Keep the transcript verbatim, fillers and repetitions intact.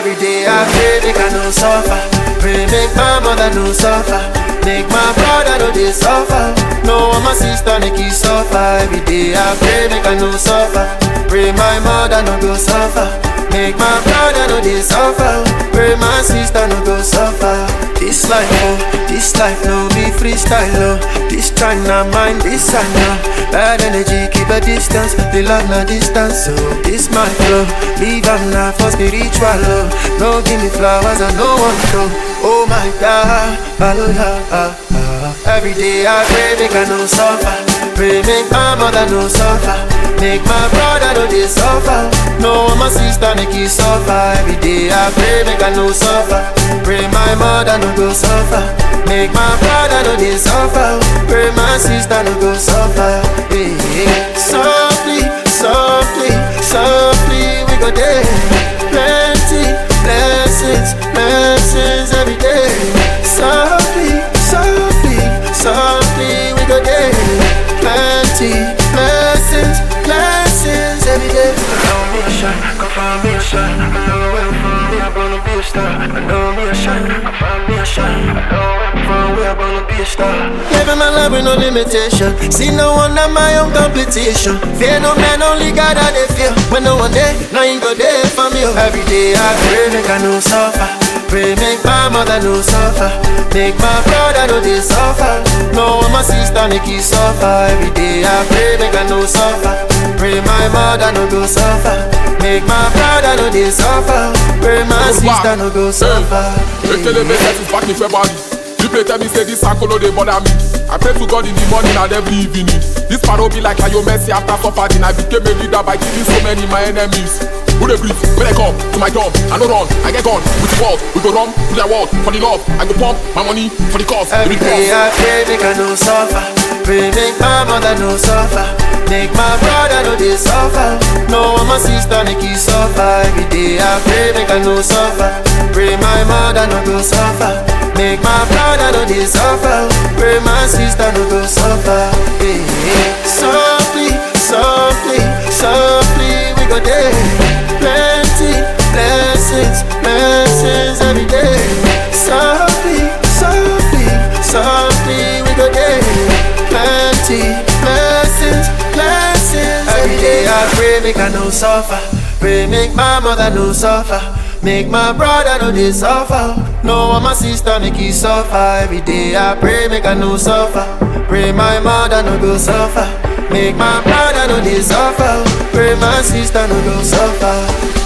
Every day I pray make I no suffer. Pray make my mother no suffer. Make my brother no dey suffer. No one my sister make he suffer. Every day I pray make I no suffer. Pray my mother no go suffer. Make my brother no dey suffer. Pray my sister no go suffer. This life oh, this life no be freestyle oh. This time na mine, this I know. Bad energy keep a distance. The love na distance so this my flow. Leave am na for spiritual oh. No give me flowers I no want to. Oh my God, hallelujah. Every day I pray make I no suffer. Pray make my mother no suffer. Make my brother no dey suffer. No my sister make he suffer. Every day I pray make I no suffer. Pray my mother no go suffer. Make my brother no dey suffer. Pray my sister no go suffer. Hey, hey. Softly, softly, softly we go there. Plenty blessings, blessings every day. Softly, softly, softly we go there. Plenty blessings, blessings every day. I know me a shine, go find me a shine. I know where from me, I'm gonna be a star. I know me a shine, go find me a shine. I know where from me, I'm gonna be a star. Living my life with no limitation. See no one at my own competition. Fear no man, only God I they fear. When no one there, now you go there for me. Every day I pray make I no suffer. Pray make my mother no suffer. Make my brother no dey suffer. No my sister make he suffer. Every day I pray make I no suffer. Pray my mother no go suffer. Make my brother no dey suffer. Pray my sister no go suffer. Ekele me set is back in February. People tell me say this circle no dey bother me. I pray to God in the morning and every evening. This paro be like Lionel Messi after suffering. I became a leader by killing so many my enemies. Who they breathe? When I come to my job, I no run, I get gone with the world. We go run to their world for the love. I go pump my money for the cause. Every day I pray make I no suffer. Pray make my mother no suffer. Make my brother no dey suffer. No my sister make he suffer. Every day I pray make I no suffer. Pray my mother no go suffer. Make my brother no dey suffer. Pray my sister no go suffer. Hey, hey. Softly, softly, softly we go there. Plenty blessings, blessings every day. Softly, softly, softly we go there. Plenty blessings, blessings every day. I pray make I no suffer. Pray make my mother no suffer. Make my brother no dey suffer. No one my sister make he suffer. Every day I pray make I no suffer. Pray my mother no go suffer. Make my brother no dey suffer. Pray my sister no go suffer.